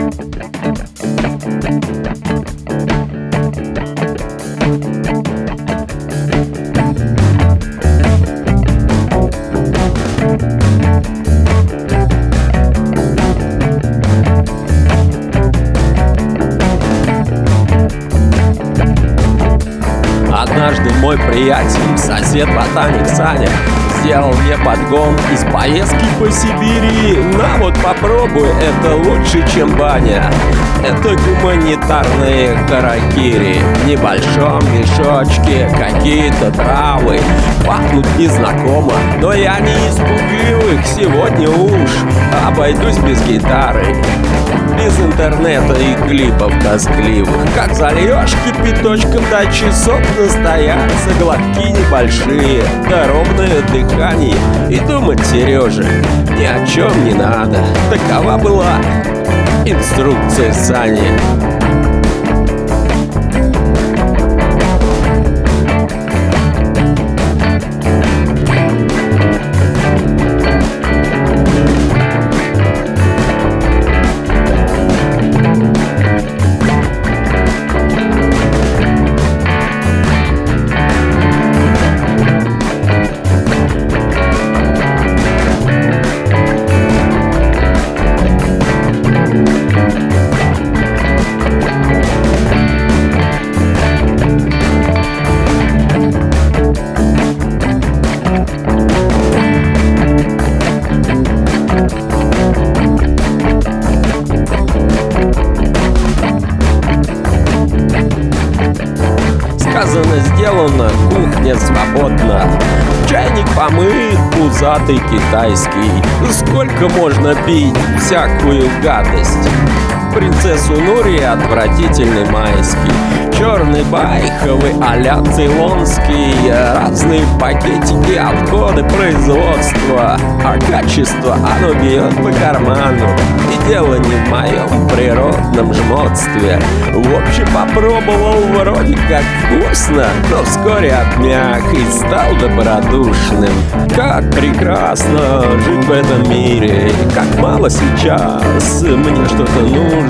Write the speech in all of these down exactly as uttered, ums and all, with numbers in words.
Однажды мой приятель, сосед-ботаник Саня, сделал мне подгон из поездки по Сибири. На вот попробуй, это лучше, чем баня. Это гуманитарные харакири. В небольшом мешочке какие-то травы. Пахнут незнакомо, но я не из пугливых. Сегодня уж обойдусь без гитары, без интернета и клипов тоскливых. Как зальешь кипяточком до часов, настоятся глотки небольшие, да ровное дыхание. И думать, Сережа, ни о чем не надо. Такова была инструкция Сани. Сказано, сделано, кухня свободна. Чайник помыт, пузатый китайский. Сколько можно пить всякую гадость? Принцессу Нури отвратительный майский, черный байховый а-ля цейлонский. Разные пакетики, отходы производства, а качество оно бьет по карману. И дело не в моем природном жмотстве. В общем, попробовал вроде как вкусно, но вскоре отмяк и стал добродушным. Как прекрасно жить в этом мире, как мало сейчас мне что-то нужно.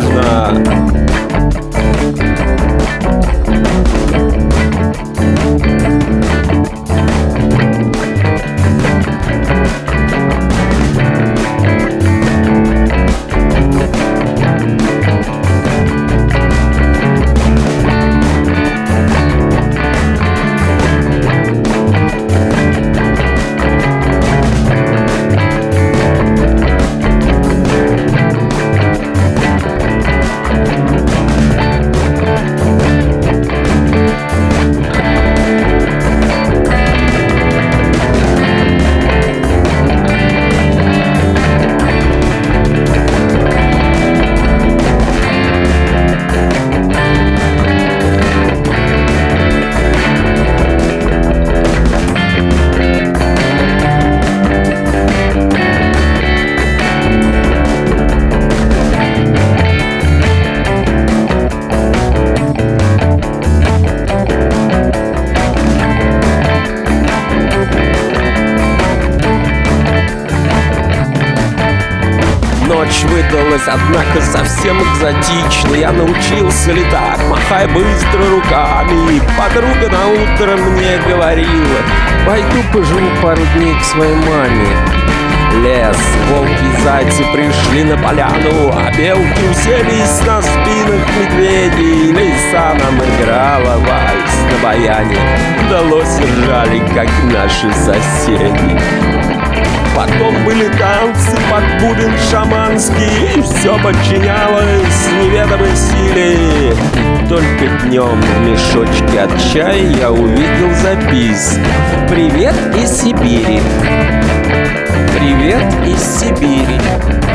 Ночь выдалась, однако, совсем экзотичной. Я научился летать, махая быстро руками. Подруга на утро мне говорила: пойду поживу пару дней к своей маме. Лес, волки и зайцы пришли на поляну, а белки уселись на спинах медведей. Лиса нам играла вальс на баяне, да лоси ржали, как наши соседи. Потом были танцы под бубен шаманский, и все подчинялось неведомой силе. И только днем в мешочке от чая я увидел записку: «Привет из Сибири! Привет из Сибири!»